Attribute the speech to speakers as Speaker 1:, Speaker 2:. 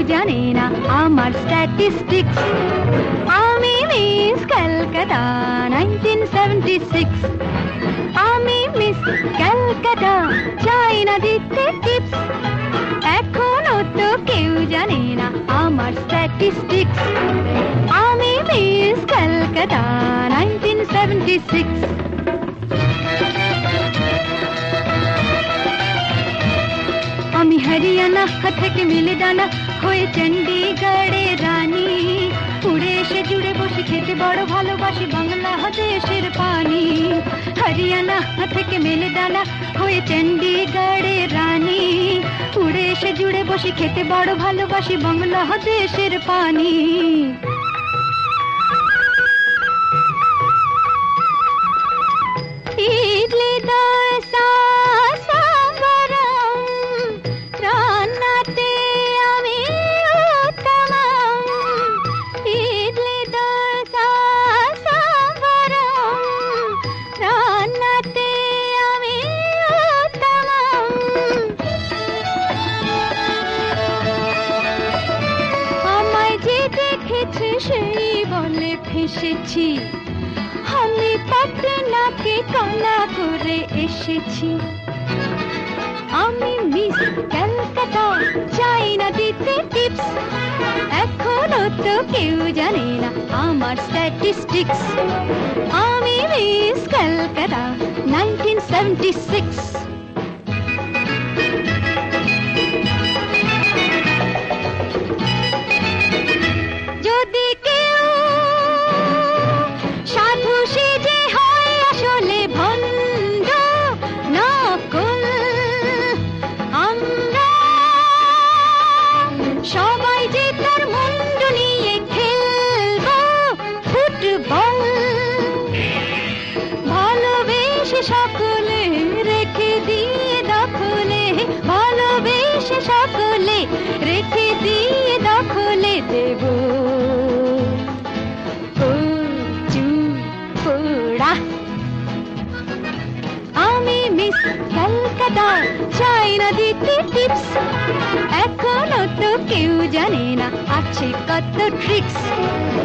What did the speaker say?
Speaker 1: জানে না আমার স্ট্যাটিস্টিক্স। আমি মিস ক্যালকাটা 1976। আমি মিস ক্যালকাটা, চাই না দিতে টিপস। এখনো তো কেউ জানে না আমার স্ট্যাটিস্টিক্স। আমি মিস ক্যালকাটা 1976। আমি হরিয়ানা থেকে মিলে ডানা হয়ে চণ্ডীগড়ের রানী। উড়ে এসে জুড়ে বসে খেতে বড় ভালোবাসি বাংলাদেশের পানি। হরিয়ানা থেকে মেলে ডানা হয়ে চণ্ডীগড়ের রানী। উড়ে এসে জুড়ে বসে খেতে বড় ভালোবাসি বাংলাদেশের পানি। ইডলি দোসা সাম্বারম, রান্নাতে আমি উত্তমম। ইডলি দোসা সাম্বারম, রান্নাতে আমি উত্তমম। আমায় যে দেখেছে সেই বলে ফেসেছি, আমি পাটনাকে কলা করে এসেছি। আমি মিস ক্যালকাটা, চাই না দিতে টিপস। এখনো তো কেউ জানে না আমার স্ট্যাটিস্টিক্স। আমি মিস ক্যালকাটা 1976। যদি কেউ সাধু সেজে হয় আসলে ভণ্ড নকল, আমরা সবাই যে তার মুন্ডু নিয়ে খেলবো ফুটবল। ভালোবেসে সকলে রেখে দিয়ে দখলে, ভালোবেসে সকলে রেখে দিয়ে দখলে দেব পোড়া। আমি মিস ক্যালকাটা, চাই না দিতে টিপস। এখনো তো কেউ জানে না আছে কত ট্রিক্স।